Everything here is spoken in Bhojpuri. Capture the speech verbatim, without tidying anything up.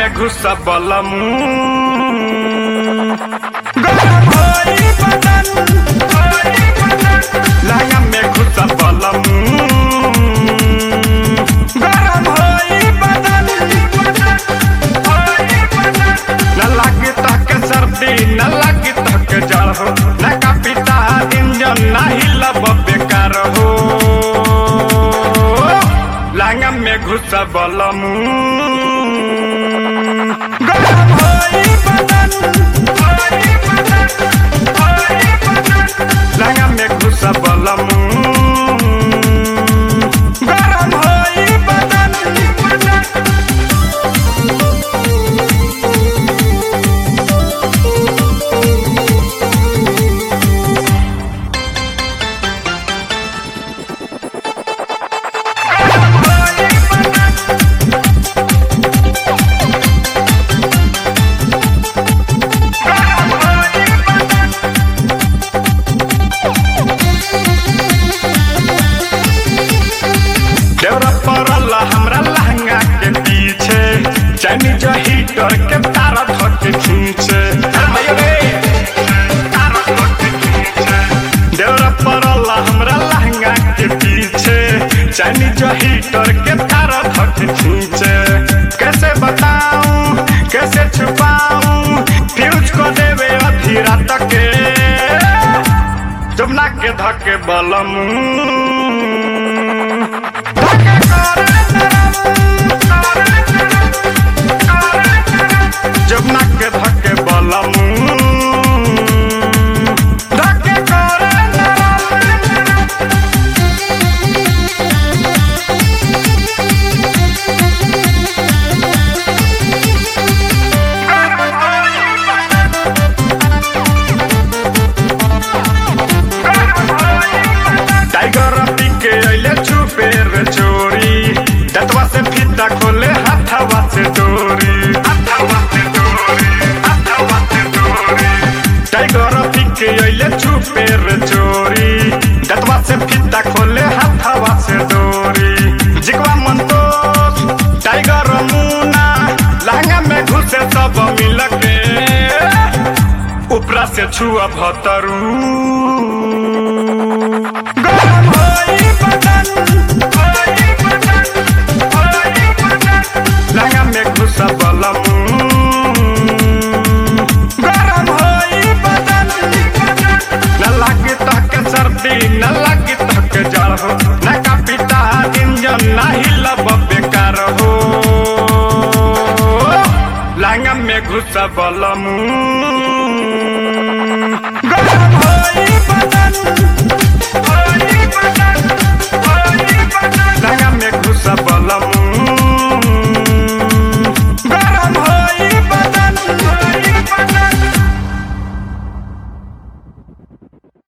में घुसा बलम गरम होई बदन लहंगा में घुसा बलम गरम होई बदन न लागी तक सर्दी न लागी तक जड़ हो न कापिता इंजन न हिलब बेकार हो लहंगा में घुसा बलम गरम होई बदन लहंगा में घुसा बलम गरम होई बदन हमरा लहंगा के पीछे चैनी जो हीटर के तारा धक खींचे देवरा पड़ला हमरा लहंगा के पीछे चैनी जो हीटर के तारा धक खींचे कैसे बताऊं कैसे छुपाऊं फ्यूज को देवे अधी रात के जमुना के धके बलम जमुना के धके बलम धके करे टाइगर पी के अइले छुपे रे चोरी दतवा से फीता खोले हाथवा से डोरी हाथवा से डोरी हाथवा से डोरी टाइगर पी के अइले छुपे रे चोरी दतवा से फीता खोले हाथवा से डोरी जिगवा मंतोष टाइगर मुना लहंगा में घुसे सब मिल के ऊपरा से छुआ भतरू गरम होई बदन लहंगा में घुसा बलम गरम होई बदन न लागी तक सर्दी न लागी तक जड़ हो न कापिता इंजन न हिलब बेकार हो लहंगा में घुसा बलम